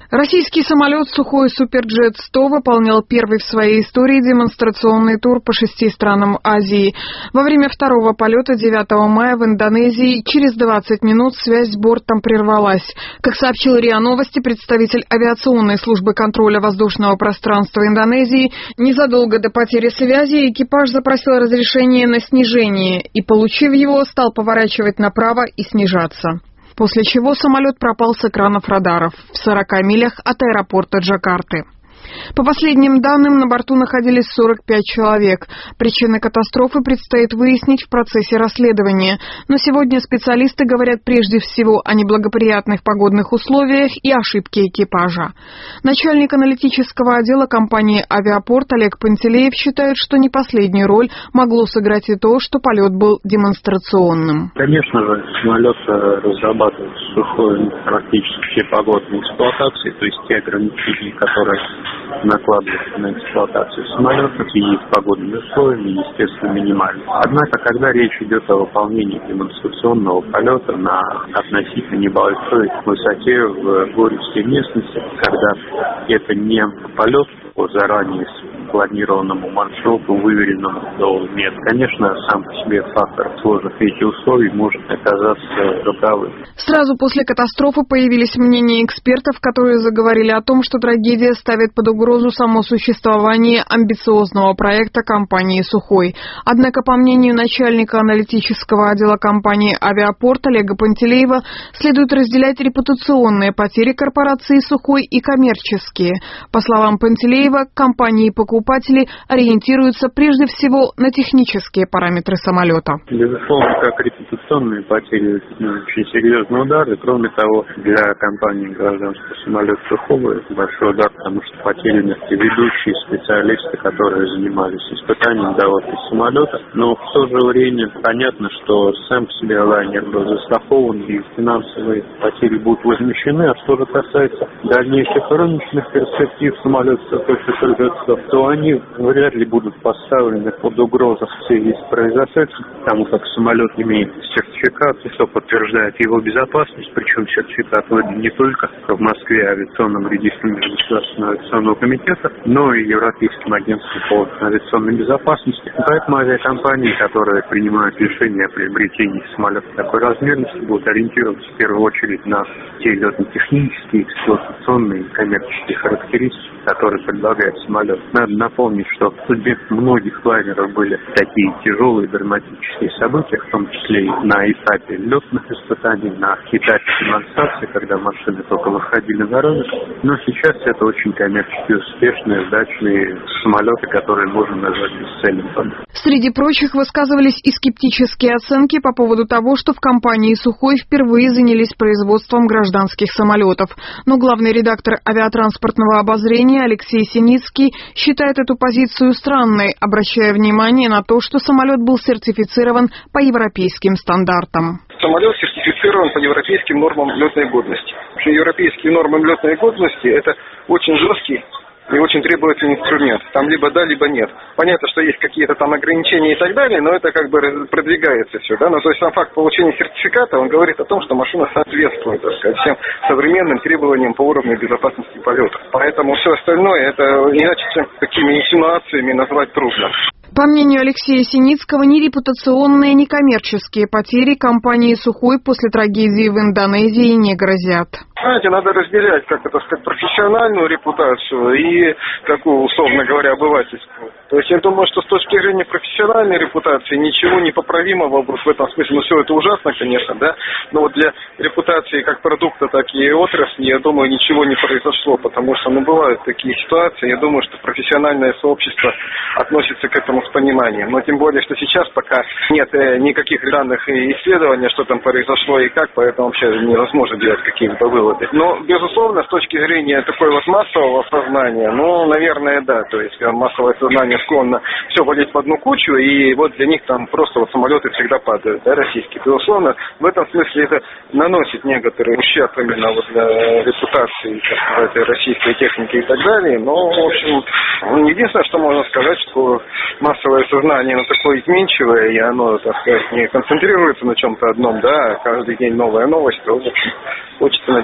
Российский самолет Сухой Суперджет сто выполнял первый в своей истории демонстрационный тур по шести странам Азии. Во время второго полета девятого мая в Индонезии через двадцать минут связь с бортом прервалась. Как сообщил РИА Новости, представитель авиационной службы контроля воздушного пространства Индонезии, незадолго до потери связи экипаж запросил разрешение на снижение и, получив его, стал поворачивать направо и снижаться. После чего самолет пропал с экранов радаров в сорока милях от аэропорта Джакарты. По последним данным, на борту находились сорок пять человек. Причины катастрофы предстоит выяснить в процессе расследования. Но сегодня специалисты говорят прежде всего о неблагоприятных погодных условиях и ошибке экипажа. Начальник аналитического отдела компании «Авиапорт» Олег Пантелеев считает, что не последнюю роль могло сыграть и то, что полет был демонстрационным. Конечно же, самолет разрабатывает сухой практически все погодные эксплуатации, то есть те ограничения, которые накладываются на эксплуатацию самолета и погодными условиями, естественно, минимальны. Однако, когда речь идет о выполнении демонстрационного полета на относительно небольшой высоте в гористой местности, когда это не полет по заранее спланированному маршруту, выверенному до мест, конечно, сам по себе фактор сложных условий может оказаться роковым. Сразу после катастрофы появились мнения экспертов, которые заговорили о том, что трагедия ставит под угрозу само существование амбициозного проекта компании «Сухой». Однако, по мнению начальника аналитического отдела компании «Авиапорт» Олега Пантелеева, следует разделять репутационные потери корпорации «Сухой» и коммерческие. По словам Пантелеева, компании-покупатели ориентируются прежде всего на технические параметры самолета. Безусловно, как репутационные потери очень серьезный удар, и кроме того, для компании гражданского самолета «Сухого» это большой удар, потому что потеряны ведущие специалисты, которые занимались испытанием доводки самолета. Но в то же время понятно, что сам по себе лайнер был застрахован, и финансовые потери будут возмещены. А что же касается дальнейших рыночных перспектив самолета Сухой Суперджет сто, то они вряд ли будут поставлены под угрозу в связи с произошедшим, потому как самолет имеет сертификат, что подтверждает его безопасность, причем сертификат выдан не только в Москве авиационном регистре Государственного авиационного комитета, но и Европейским агентством по авиационной безопасности. Поэтому авиакомпании, которые принимают решение о приобретении самолета такой размерности, будут ориентироваться в первую очередь на те летно-технические, эксплуатационные и коммерческие характеристики, которые предлагает самолет. Надо напомнить, что в судьбе многих лайнеров были такие тяжелые драматические события, в том числе и на этапе летных испытаний, на этапе демонстрации, когда машины только выходили на рынок. Но сейчас это очень коммерчески успешные, удачные самолеты, которые можно назвать бестселлингом. Среди прочих высказывались и скептические оценки по поводу того, что в компании «Сухой» впервые занялись производством гражданских самолетов. Но главный редактор авиатранспортного обозрения Алексей Синицкий считает эту позицию странной, обращая внимание на то, что самолет был сертифицирован по европейским стандартам. Самолет сертифицирован по европейским нормам летной годности. Европейские нормы летной годности – это очень жесткий и очень требовательный инструмент. Там либо да, либо нет. Понятно, что есть какие-то там ограничения и так далее, но это как бы продвигается все, да. Но то есть сам факт получения сертификата, он говорит о том, что машина соответствует, так сказать, всем современным требованиям по уровню безопасности полета. Поэтому все остальное, это иначе чем такими инсинуациями назвать трудно. По мнению Алексея Синицкого, ни репутационные, ни коммерческие потери компании «Сухой» после трагедии в Индонезии не грозят. Знаете, надо разделять, как это сказать, профессиональную репутацию и такую, условно говоря, обывательскую. То есть я думаю, что с точки зрения профессиональной репутации ничего непоправимого вот в этом смысле. Ну, все это ужасно, конечно, да, но вот для репутации как продукта, так и отрасли, я думаю, ничего не произошло, потому что, ну, бывают такие ситуации, я думаю, что профессиональное сообщество относится к этому с пониманием. Но тем более, что сейчас пока нет э, никаких данных и исследований, что там произошло и как, поэтому вообще невозможно делать какие-либо выводы. Но, безусловно, с точки зрения такой вот массового сознания, ну, наверное, да, то есть массовое сознание склонно все валить в одну кучу, и вот для них там просто вот самолеты всегда падают, да, российские. Безусловно, в этом смысле это наносит некоторый ущерб именно вот для репутации, так сказать, российской техники и так далее. Но, в общем, единственное, что можно сказать, что массовое сознание, оно такое изменчивое, и оно, так сказать, не концентрируется на чем-то одном, да, а каждый день новая новость, то, в общем, хочется надеяться,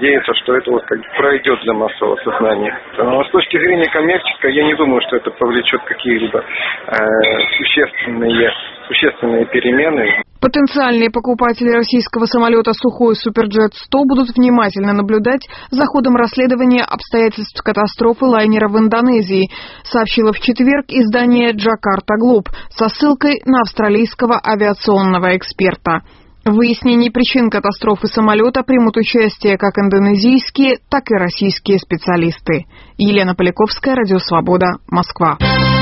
надеяться, что это вот как бы пройдет для массового сознания. Но с точки зрения коммерческой, я не думаю, что это повлечет какие-либо э, существенные, существенные перемены. Потенциальные покупатели российского самолета «Сухой Суперджет сто» будут внимательно наблюдать за ходом расследования обстоятельств катастрофы лайнера в Индонезии, сообщило в четверг издание «Джакарта Глоб» со ссылкой на австралийского авиационного эксперта. В выяснении причин катастрофы самолета примут участие как индонезийские, так и российские специалисты. Елена Поляковская, Радио Свобода, Москва.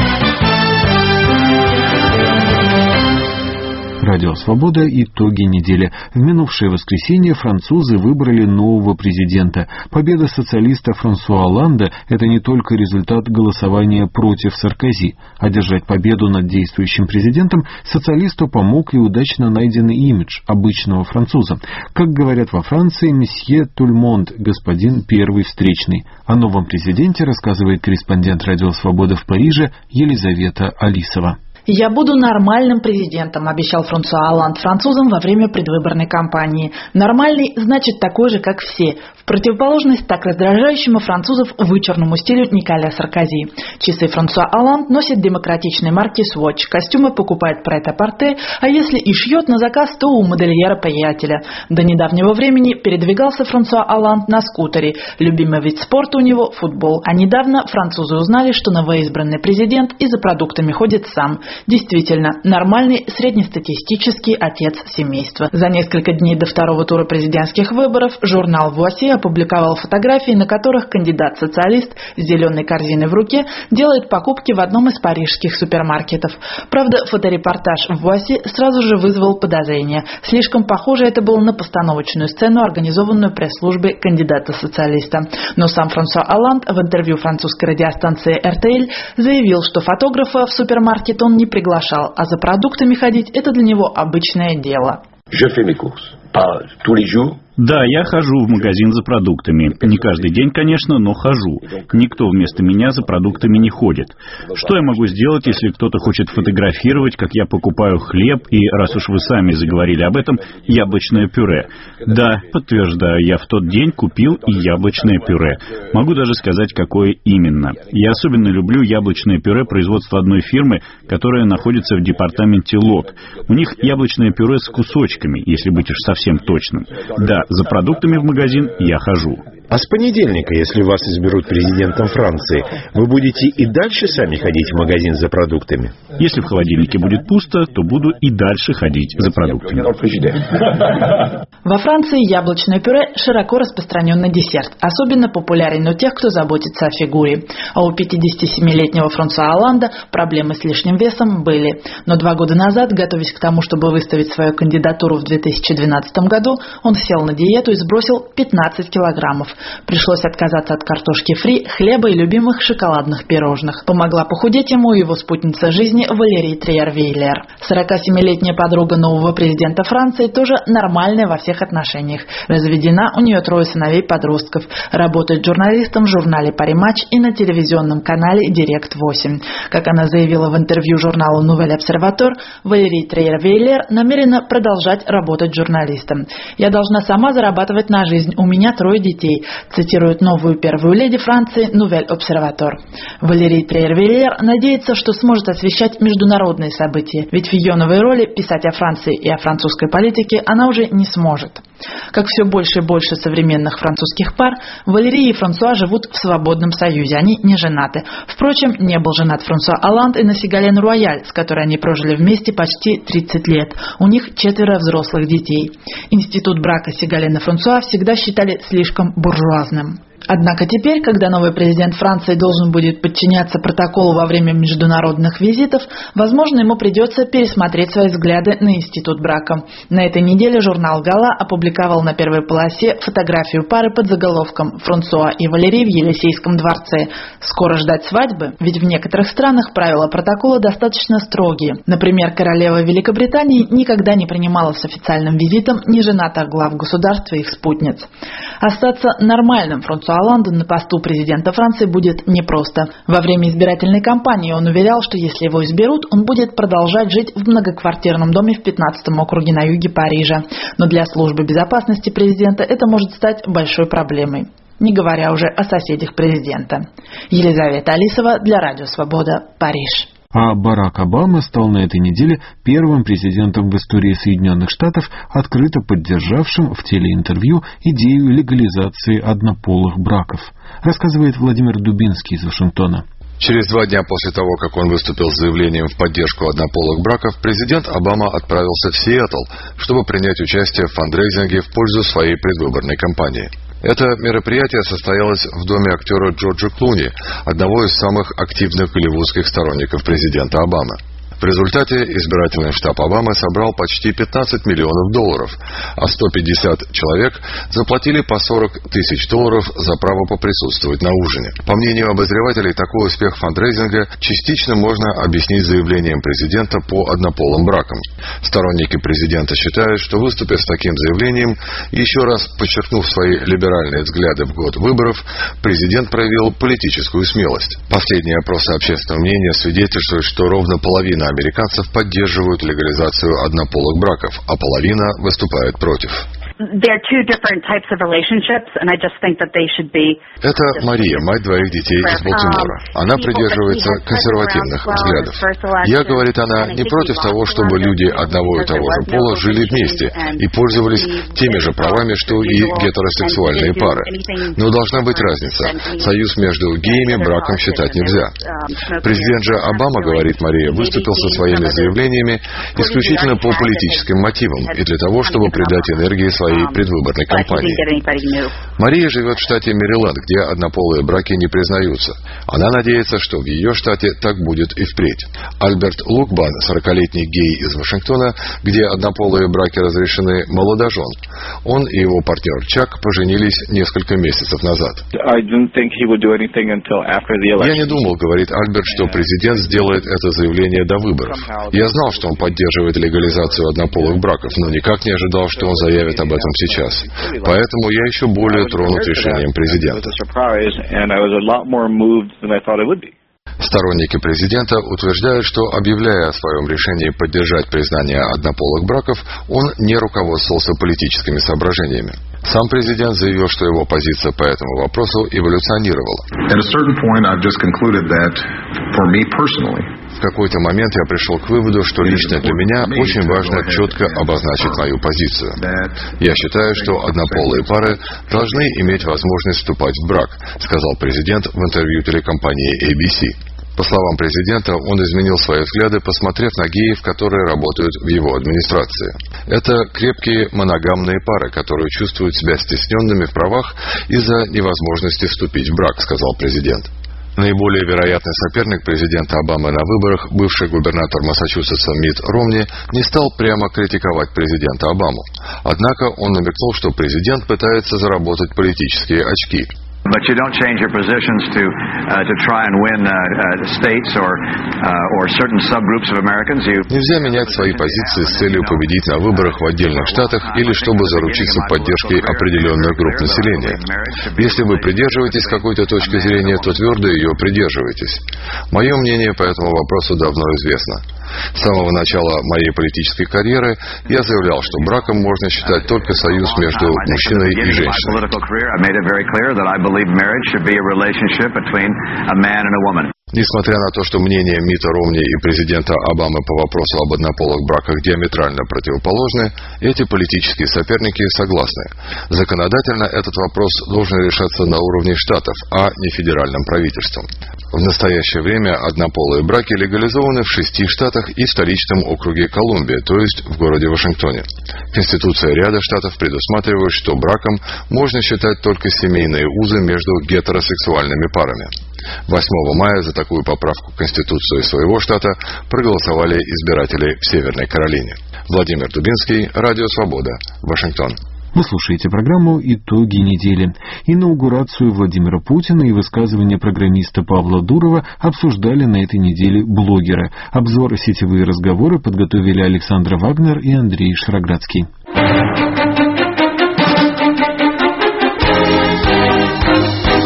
Радио «Свобода». Итоги недели. В минувшее воскресенье французы выбрали нового президента. Победа социалиста Франсуа Олланда – это не только результат голосования против Саркози. Одержать победу над действующим президентом социалисту помог и удачно найденный имидж обычного француза. Как говорят во Франции, месье Тульмонд, господин первый встречный. О новом президенте рассказывает корреспондент Радио «Свобода» в Париже Елизавета Алисова. «Я буду нормальным президентом», обещал Франсуа Олланд французам во время предвыборной кампании. «Нормальный» значит такой же, как все, в противоположность так раздражающему французов вычурному стилю Николя Саркози. Часы Франсуа Олланд носит демократичной марки Swatch, костюмы покупает Прет-а-Порте, а если и шьет на заказ, то у модельера-приятеля. До недавнего времени передвигался Франсуа Олланд на скутере. Любимый вид спорта у него – футбол. А недавно французы узнали, что новоизбранный президент и за продуктами ходит сам. Действительно, нормальный среднестатистический отец семейства. За несколько дней до второго тура президентских выборов журнал Voici опубликовал фотографии, на которых кандидат-социалист с зеленой корзиной в руке делает покупки в одном из парижских супермаркетов. Правда, фоторепортаж в Voici сразу же вызвал подозрения. Слишком похоже это было на постановочную сцену, организованную пресс-службой кандидата-социалиста. Но сам Франсуа Олланд в интервью французской радиостанции эр тэ эль заявил, что фотографа в супермаркет он не приглашал, а за продуктами ходить – это для него обычное дело. Je fais mes courses. Pas tous les jours. Да, я хожу в магазин за продуктами. Не каждый день, конечно, но хожу. Никто вместо меня за продуктами не ходит. Что я могу сделать, если кто-то хочет фотографировать, как я покупаю хлеб, и, раз уж вы сами заговорили об этом, яблочное пюре? Да, подтверждаю, я в тот день купил и яблочное пюре. Могу даже сказать, какое именно. Я особенно люблю яблочное пюре производства одной фирмы, которая находится в департаменте Лот. У них яблочное пюре с кусочками, если быть уж совсем точным. Да, за продуктами в магазин я хожу. А с понедельника, если вас изберут президентом Франции, вы будете и дальше сами ходить в магазин за продуктами? Если в холодильнике будет пусто, то буду и дальше ходить за продуктами. Во Франции яблочное пюре широко распространенный десерт, особенно популярен у тех, кто заботится о фигуре. А у пятидесятисемилетнего Франсуа Олланда проблемы с лишним весом были. Но два года назад, готовясь к тому, чтобы выставить свою кандидатуру в две тысячи двенадцатом году, он сел на диету и сбросил пятнадцать килограммов. Пришлось отказаться от картошки фри, хлеба и любимых шоколадных пирожных. Помогла похудеть ему его спутница жизни Валерий Триер-Вейлер. сорокасемилетняя подруга нового президента Франции тоже нормальная во всех отношениях. Разведена, у нее трое сыновей-подростков. Работает журналистом в журнале «Пари Матч» и на телевизионном канале «Директ восемь». Как она заявила в интервью журналу «Нувель Обсерватор», Валерий Триер-Вейлер намерена продолжать работать журналистом. «Я должна сама зарабатывать на жизнь. У меня трое детей», цитирует новую первую леди Франции «Нувель Обсерватор». Валерий Триер-Вейлер надеется, что сможет освещать международные события, ведь в ее новой роли писать о Франции и о французской политике она уже не сможет. Как все больше и больше современных французских пар, Валерий и Франсуа живут в свободном союзе, они не женаты. Впрочем, не был женат Франсуа Олланд и на Сигален Руаяль, с которой они прожили вместе почти тридцать лет. У них четверо взрослых детей. Институт брака Сигален и Франсуа всегда считали слишком буржуазным. Однако теперь, когда новый президент Франции должен будет подчиняться протоколу во время международных визитов, возможно, ему придется пересмотреть свои взгляды на институт брака. На этой неделе журнал «Гала» опубликовал на первой полосе фотографию пары под заголовком «Франсуа и Валерий в Елисейском дворце». Скоро ждать свадьбы? Ведь в некоторых странах правила протокола достаточно строгие. Например, королева Великобритании никогда не принимала с официальным визитом неженатых глав государства и их спутниц. Остаться нормальным Франсуа Оланду на посту президента Франции будет непросто. Во время избирательной кампании он уверял, что если его изберут, он будет продолжать жить в многоквартирном доме в пятнадцатом округе на юге Парижа. Но для службы безопасности президента это может стать большой проблемой, не говоря уже о соседях президента. Елизавета Алисова для Радио Свобода, Париж. А Барак Обама стал на этой неделе первым президентом в истории Соединенных Штатов, открыто поддержавшим в телеинтервью идею легализации однополых браков. Рассказывает Владимир Дубинский из Вашингтона. Через два дня после того, как он выступил с заявлением в поддержку однополых браков, президент Обама отправился в Сиэтл, чтобы принять участие в фандрейзинге в пользу своей предвыборной кампании. Это мероприятие состоялось в доме актера Джорджа Клуни, одного из самых активных голливудских сторонников президента Обамы. В результате избирательный штаб Обамы собрал почти пятнадцать миллионов долларов, а сто пятьдесят человек заплатили по сорок тысяч долларов за право поприсутствовать на ужине. По мнению обозревателей, такой успех фандрейзинга частично можно объяснить заявлением президента по однополым бракам. Сторонники президента считают, что, выступив с таким заявлением, еще раз подчеркнув свои либеральные взгляды в год выборов, президент проявил политическую смелость. Последние опросы общественного мнения свидетельствуют, что ровно половина американцев поддерживают легализацию однополых браков, а половина выступает против. Это Мария, мать двоих детей из Балтимора. Она придерживается консервативных взглядов. Я, говорит она, не против того, чтобы люди одного и того же пола жили вместе и пользовались теми же правами, что и гетеросексуальные пары. Но должна быть разница. Союз между геями браком считать нельзя. Президент же Обама, говорит Мария, выступил со своими заявлениями исключительно по политическим мотивам и для того, чтобы придать энергии своей предвыборной кампании. Мария живет в штате Мэриленд, где однополые браки не признаются. Она надеется, что в ее штате так будет и впредь. Альберт Лукбан, сорокалетний гей из Вашингтона, где однополые браки разрешены, молодожен. Он и его партнер Чак поженились несколько месяцев назад. Я не думал, говорит Альберт, что президент сделает это заявление до выборов. Я знал, что он поддерживает легализацию однополых браков, но никак не ожидал, что он заявит об этом сейчас. Поэтому я еще более тронут решением президента. Сторонники президента утверждают, что, объявляя о своем решении поддержать признание однополых браков, он не руководствовался политическими соображениями. Сам президент заявил, что его позиция по этому вопросу эволюционировала. В какой-то момент я пришел к выводу, что лично для меня очень важно четко обозначить мою позицию. Я считаю, что однополые пары должны иметь возможность вступать в брак, сказал президент в интервью телекомпании эй би си. По словам президента, он изменил свои взгляды, посмотрев на геев, которые работают в его администрации. Это крепкие моногамные пары, которые чувствуют себя стесненными в правах из-за невозможности вступить в брак, сказал президент. Наиболее вероятный соперник президента Обамы на выборах, бывший губернатор Массачусетса Митт Ромни, не стал прямо критиковать президента Обаму. Однако он намекнул, что президент пытается заработать политические очки. But you don't change your positions to uh, to try and win uh, uh, states or uh, or certain subgroups of Americans. You... Нельзя менять свои позиции с целью победить на выборах в отдельных штатах или чтобы заручиться поддержкой определенных групп населения. Если вы придерживаетесь какой-то точки зрения, то твердо ее придерживаетесь. Мое мнение по этому вопросу давно известно. С самого начала моей политической карьеры я заявлял, что браком можно считать только союз между мужчиной и женщиной. Несмотря на то, что мнения Митта Ромни и президента Обамы по вопросу об однополых браках диаметрально противоположны, эти политические соперники согласны. Законодательно этот вопрос должен решаться на уровне штатов, а не федеральным правительством. В настоящее время однополые браки легализованы в шести штатах и в столичном округе Колумбия, то есть в городе Вашингтоне. Конституция ряда штатов предусматривает, что браком можно считать только семейные узы между гетеросексуальными парами. восьмого мая за такую поправку в Конституцию своего штата проголосовали избиратели в Северной Каролине. Владимир Дубинский, Радио Свобода, Вашингтон. Вы слушаете программу «Итоги недели». Инаугурацию Владимира Путина и высказывания программиста Павла Дурова обсуждали на этой неделе блогеры. Обзор «Сетевые разговоры» подготовили Александр Вагнер и Андрей Шраградский.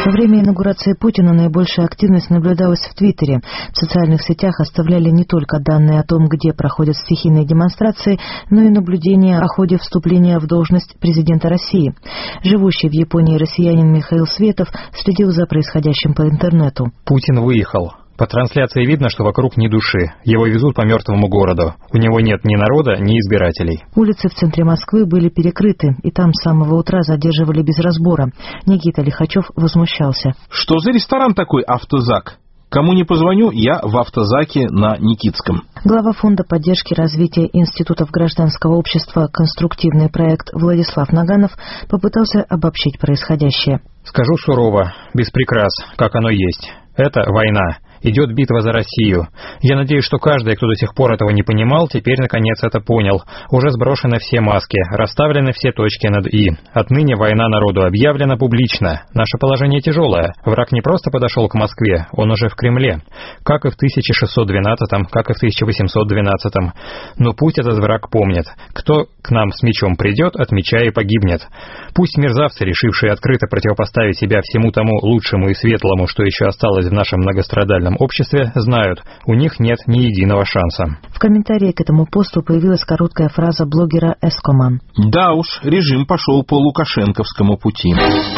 Во время инаугурации Путина наибольшая активность наблюдалась в Твиттере. В социальных сетях оставляли не только данные о том, где проходят стихийные демонстрации, но и наблюдения о ходе вступления в должность президента России. Живущий в Японии россиянин Михаил Светов следил за происходящим по интернету. Путин выехал. По трансляции видно, что вокруг ни души. Его везут по мертвому городу. У него нет ни народа, ни избирателей. Улицы в центре Москвы были перекрыты, и там с самого утра задерживали без разбора. Никита Лихачев возмущался. Что за ресторан такой «Автозак»? Кому не позвоню, я в «Автозаке» на Никитском. Глава Фонда поддержки развития институтов гражданского общества «Конструктивный проект» Владислав Наганов попытался обобщить происходящее. Скажу сурово, без прикрас, как оно есть. Это война. Идет битва за Россию. Я надеюсь, что каждый, кто до сих пор этого не понимал, теперь наконец это понял. Уже сброшены все маски, расставлены все точки над «и». Отныне война народу объявлена публично. Наше положение тяжелое. Враг не просто подошел к Москве, он уже в Кремле. Как и в тысяча шестьсот двенадцатом, как и в тысяча восемьсот двенадцатом. Но путь этот враг помнит. Кто к нам с мечом придет, от меча и погибнет. Пусть мерзавцы, решившие открыто противопоставить себя всему тому лучшему и светлому, что еще осталось в нашем многострадальном обществе, знают, у них нет ни единого шанса. В комментарии к этому посту появилась короткая фраза блогера Эскоман. Да уж, режим пошел по лукашенковскому пути.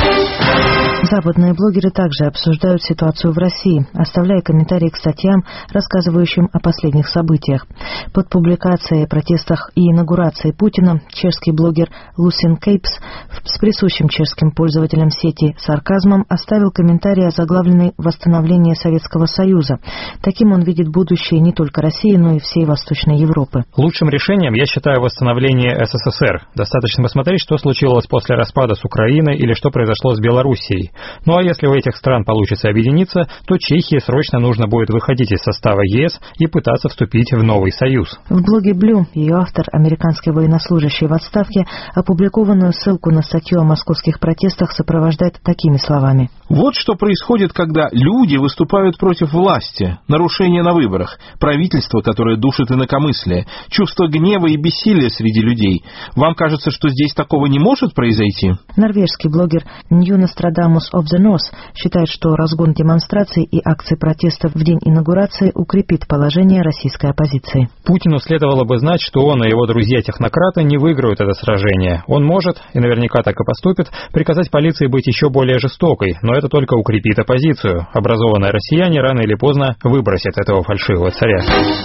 Западные блогеры также обсуждают ситуацию в России, оставляя комментарии к статьям, рассказывающим о последних событиях. Под публикацией о протестах и инаугурации Путина чешский блогер Лусин Кейпс с присущим чешским пользователям сети сарказмом оставил комментарий о заглавленной «Восстановление Советского Союза». Таким он видит будущее не только России, но и всей Восточной Европы. Лучшим решением я считаю восстановление СССР. Достаточно посмотреть, что случилось после распада с Украиной или что произошло с Белоруссией. Ну а если у этих стран получится объединиться, то Чехии срочно нужно будет выходить из состава ЕС и пытаться вступить в новый союз. В блоге Blue ее автор, американский военнослужащий в отставке, опубликованную ссылку на статью о московских протестах сопровождает такими словами. Вот что происходит, когда люди выступают против власти, нарушения на выборах, правительство, которое душит инакомыслие, чувство гнева и бессилия среди людей. Вам кажется, что здесь такого не может произойти? Норвежский блогер New Nostradamus of the North считает, что разгон демонстраций и акций протеста в день инаугурации укрепит положение российской оппозиции. Путину следовало бы знать, что он и его друзья-технократы не выиграют это сражение. Он может, и наверняка так и поступит, приказать полиции быть еще более жестокой, но это только укрепит оппозицию. Образованные россияне рано или поздно выбросят этого фальшивого царя.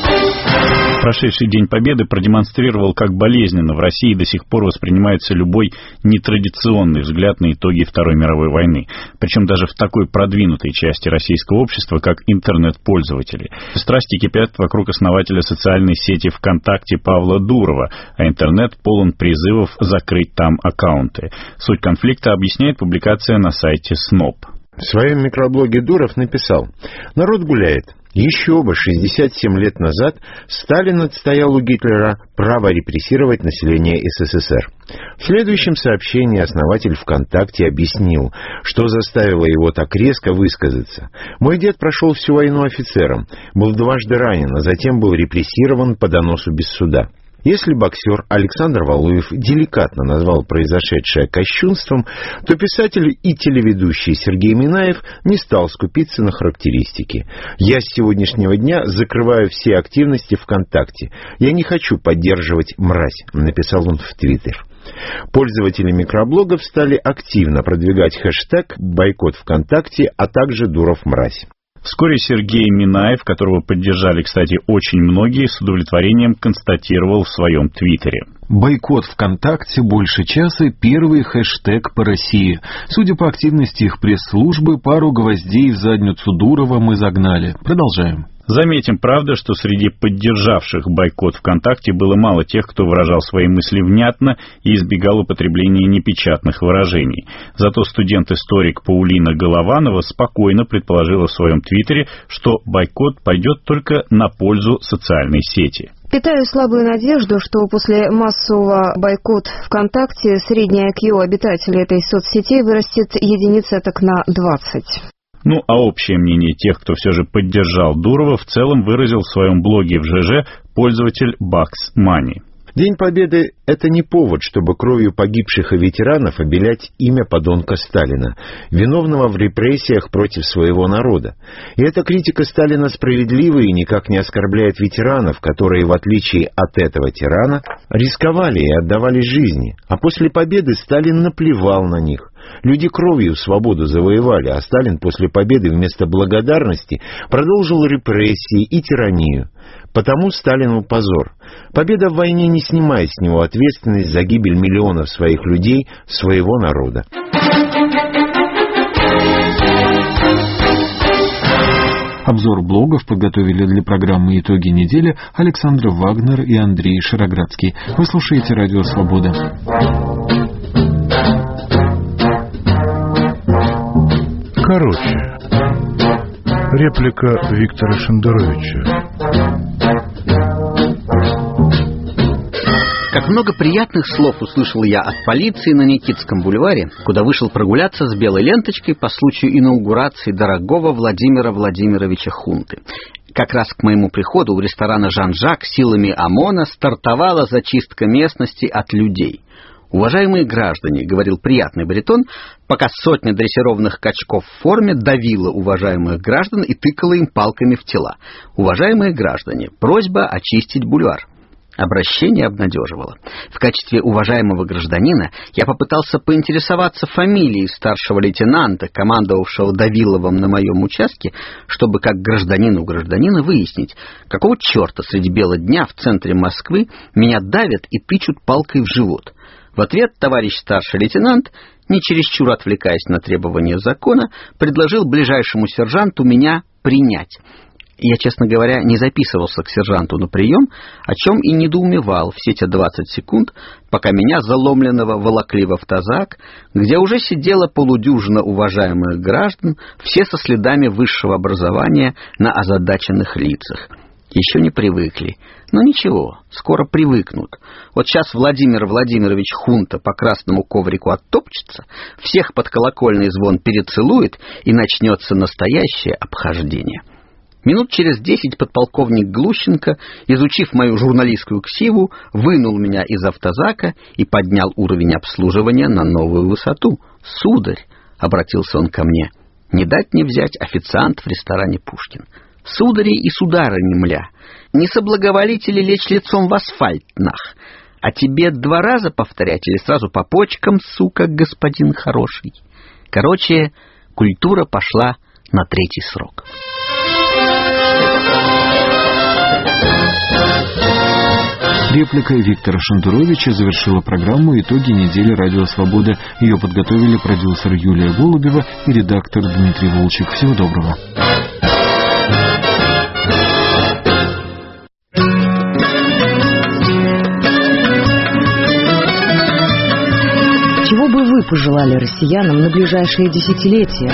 Прошедший День Победы продемонстрировал, как болезненно в России до сих пор воспринимается любой нетрадиционный взгляд на итоги Второй мировой войны, причем даже в такой продвинутой части российского общества, как интернет-пользователи. Страсти кипят вокруг основателя социальной сети ВКонтакте Павла Дурова, а интернет полон призывов закрыть там аккаунты. Суть конфликта объясняет публикация на сайте СНОП. В своем микроблоге Дуров написал: «Народ гуляет. Еще бы, шестьдесят семь лет назад Сталин отстоял у Гитлера право репрессировать население СССР». В следующем сообщении основатель ВКонтакте объяснил, что заставило его так резко высказаться. «Мой дед прошел всю войну офицером, был дважды ранен, а затем был репрессирован по доносу без суда». Если боксер Александр Валуев деликатно назвал произошедшее кощунством, то писатель и телеведущий Сергей Минаев не стал скупиться на характеристики. «Я с сегодняшнего дня закрываю все активности ВКонтакте. Я не хочу поддерживать мразь», — написал он в Твиттер. Пользователи микроблогов стали активно продвигать хэштег «Бойкот ВКонтакте», а также «Дуров мразь». Вскоре Сергей Минаев, которого поддержали, кстати, очень многие, с удовлетворением констатировал в своем твиттере: «Бойкот ВКонтакте больше часа – первый хэштег по России. Судя по активности их пресс-службы, пару гвоздей в задницу Дурова мы загнали. Продолжаем». Заметим, правда, что среди поддержавших бойкот ВКонтакте было мало тех, кто выражал свои мысли внятно и избегал употребления непечатных выражений. Зато студент-историк Паулина Голованова спокойно предположила в своем твиттере, что бойкот пойдет только на пользу социальной сети. Питаю слабую надежду, что после массового бойкота ВКонтакте средний ай кью обитателей этой соцсети вырастет единицеток на двадцать. Ну, а общее мнение тех, кто все же поддержал Дурова, в целом выразил в своем блоге в ЖЖ пользователь Bugs Money. День Победы — это не повод, чтобы кровью погибших и ветеранов обелять имя подонка Сталина, виновного в репрессиях против своего народа. И эта критика Сталина справедлива и никак не оскорбляет ветеранов, которые, в отличие от этого тирана, рисковали и отдавали жизни. А после победы Сталин наплевал на них. Люди кровью свободу завоевали, а Сталин после победы вместо благодарности продолжил репрессии и тиранию. Потому Сталину позор. Победа в войне не снимает с него ответственность за гибель миллионов своих людей, своего народа. Обзор блогов подготовили для программы «Итоги недели» Александр Вагнер и Андрей Широградский. Вы слушаете «Радио Свобода». Короче, реплика Виктора Шендеровича. Как много приятных слов услышал я от полиции на Никитском бульваре, куда вышел прогуляться с белой ленточкой по случаю инаугурации дорогого Владимира Владимировича Хунты. Как раз к моему приходу у ресторана «Жан-Жак» силами ОМОНа стартовала зачистка местности от людей. «Уважаемые граждане», — говорил приятный баритон, пока сотня дрессированных качков в форме давила уважаемых граждан и тыкала им палками в тела. «Уважаемые граждане, просьба очистить бульвар». Обращение обнадеживало. В качестве уважаемого гражданина я попытался поинтересоваться фамилией старшего лейтенанта, командовавшего Давиловым на моем участке, чтобы как гражданину гражданина выяснить, какого черта среди бела дня в центре Москвы меня давят и тычут палкой в живот. В ответ товарищ старший лейтенант, не чересчур отвлекаясь на требования закона, предложил ближайшему сержанту меня принять. Я, честно говоря, не записывался к сержанту на прием, о чем и недоумевал все те двадцать секунд, пока меня, заломленного, волокли в автозак, где уже сидела полудюжина уважаемых граждан, все со следами высшего образования на озадаченных лицах. Еще не привыкли. Но ничего, скоро привыкнут. Вот сейчас Владимир Владимирович Хунта по красному коврику оттопчется, всех под колокольный звон перецелует, и начнется настоящее обхождение. Минут через десять подполковник Глущенко, изучив мою журналистскую ксиву, вынул меня из автозака и поднял уровень обслуживания на новую высоту. «Сударь», — обратился он ко мне, — «не дать не взять официант в ресторане «Пушкин». Судари и сударыни, мля, не соблаговолите ли лечь лицом в асфальт, нах? А тебе два раза повторять или сразу по почкам, сука, господин хороший?» Короче, культура пошла на третий срок. Реплика Виктора Шендеровича завершила программу «Итоги недели. Радио Свобода». Ее подготовили продюсер Юлия Голубева и редактор Дмитрий Волчек. Всего доброго. Чего бы вы пожелали россиянам на ближайшие десятилетия?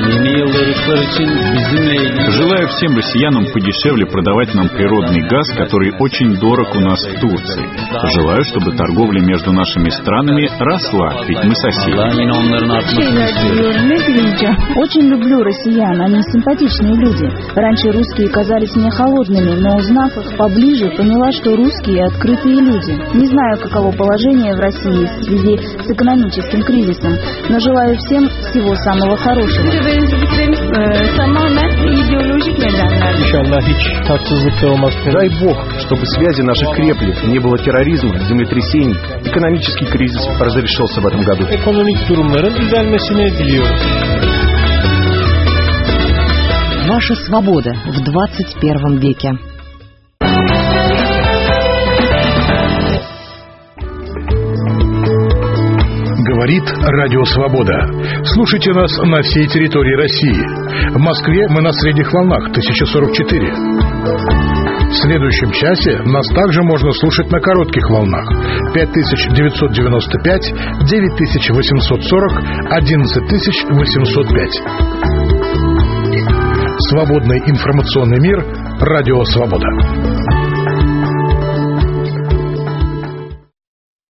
Желаю всем россиянам подешевле продавать нам природный газ, который очень дорог у нас в Турции. Желаю, чтобы торговля между нашими странами росла, ведь мы соседи. Очень люблю россиян, они симпатичные люди. Раньше русские казались мне холодными, но узнав их поближе, поняла, что русские открытые люди. Не знаю, каково положение в России в связи с экономическим кризисом, но желаю всем всего самого хорошего. Дай Бог, чтобы связи наши крепли, не было терроризма, землетрясений, экономический кризис разрешился в этом году. Ваша свобода в двадцать первом веке. Говорит Радио Свобода. Слушайте нас на всей территории России. В Москве мы на средних волнах тысяча сорок четыре. В следующем часе нас также можно слушать на коротких волнах пять тысяч девятьсот девяносто пять, девять тысяч восемьсот сорок, одиннадцать тысяч восемьсот пять. Свободный информационный мир. Радио Свобода.